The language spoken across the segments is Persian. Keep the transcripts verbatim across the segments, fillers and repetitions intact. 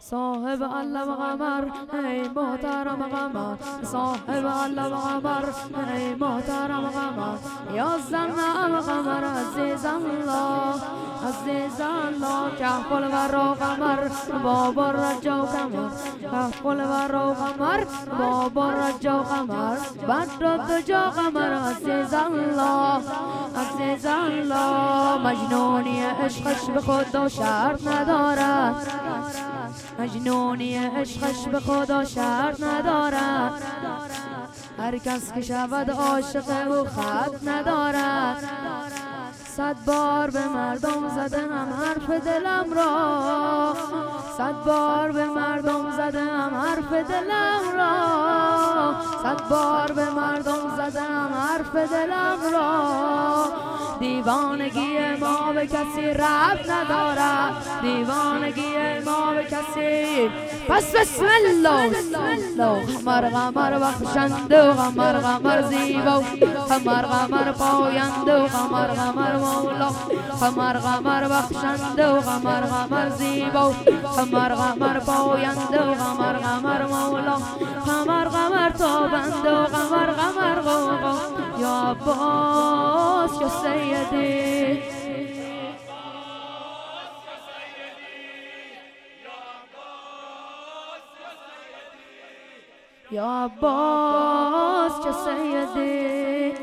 صاحب علم قمر ای محترم قمر، صاحب علم قمر ای محترم قمر، یا زنم قمر عزیز الله عزیز الله. کهف الورا قمر بابا رجا قمر، کهف الورا قمر بابا رجا قمر، بدر دجا قمر عزیز الله عزیز الله. مجنونی عشقش به خدا شرط ندارد، مجنونی عشقش به خدا شرط ندارد، هر کس که شود عاشق او خط ندارد. صد بار به مردم زدم حرف دلم را، صد بار به مردم زدم حرف دلم را، صد بار به مردم زدم حرف دلم را. دیوانگی ما به کسی ربط ندارد، دیوانگی ما به کسی. پس بسم الله بسم الله. قمر قمر بخشنده و قمر قمر زیبا، قمر قمر پاینده و قمر قمر مولا، قمر قمر بخشنده و قمر قمر زیبا، قمر قمر پاینده و قمر قمر مولا، قمر قمر تابنده و قمر قمر غوغا. یا عباس یا سیدی، یا عباس یا سیدی.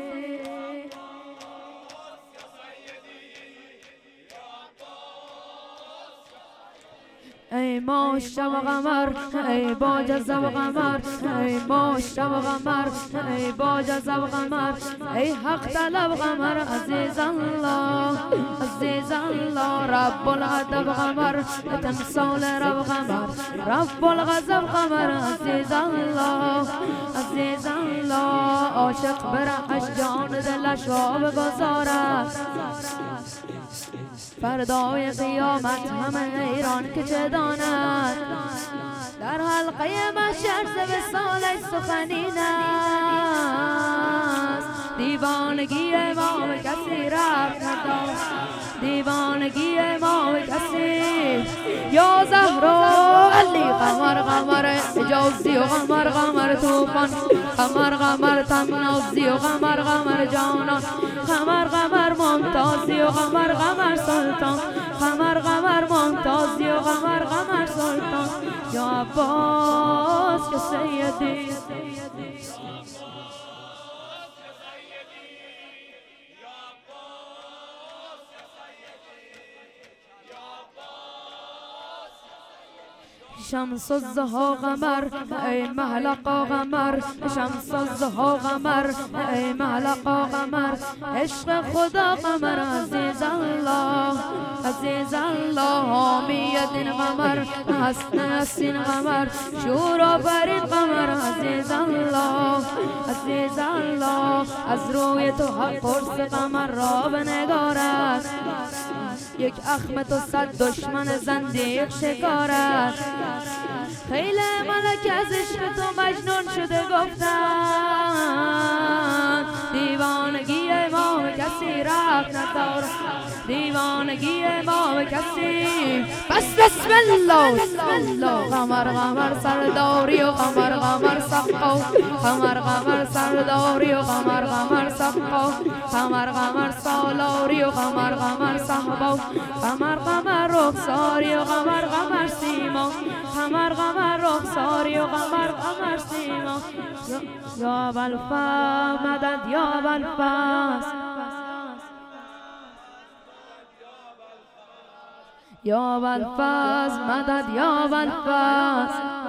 ای ماشم قمر ای با جذب قمر، ای ماشم قمر ای با جذب قمر، ای حق طلب قمر عزیز الله عزیز الله. رب العدب قمر تمثال رب قمر، رب الغضب قمر عزیز الله عزیز الله. عاشق برهش جان دلش را بگذارد، فردای قیامت همه ایران که چه داند، در حلقه محشر ز وصالش سخنین است. دیوانگی ما به کسی ربط ندارد، دیوانگی ما به کسی. یا زهرا علی قمر قمر اجازی و قمر قمر طوفان، قمر قمر تمنازی و قمر قمر جانان، قمر قمر ممتازی و قمر قمر سلطان، قمر قمر ممتازی و قمر قمر سلطان. یا عباس یا سیدی، شمس الضحی قمر ای محلقا قمر، شمس الضحی قمر ای محلقا قمر، عشق خدا قمر عزیز الله عزیز الله. حامی دین قمر حسن حسین قمر، شور آفرین قمر عزیز الله عزیز الله. از روی تو حق قرص قمر را بنگارد، یک اخم تو صد دشمن زندیق شکارد. خیل ملک از عشق تو مجنون شده گفتن، دیوانگی ما به کسی ربط ندارد، دیوانگی ما به کسی. بس بسم الله بسم الله. قمر قمر سرداری و قمر قمر سقا، قمر قمر سرداری و قمر قمر سقا، قمر قمر سالاری و قمر قمر صحبا، قمر قمر رخساری و قمر قمر سیما، قمر قمر رخساری و قمر قمر سیما. یا بالفا مدد یا بالفاس، یا بالفاس مدد یا بالفاس.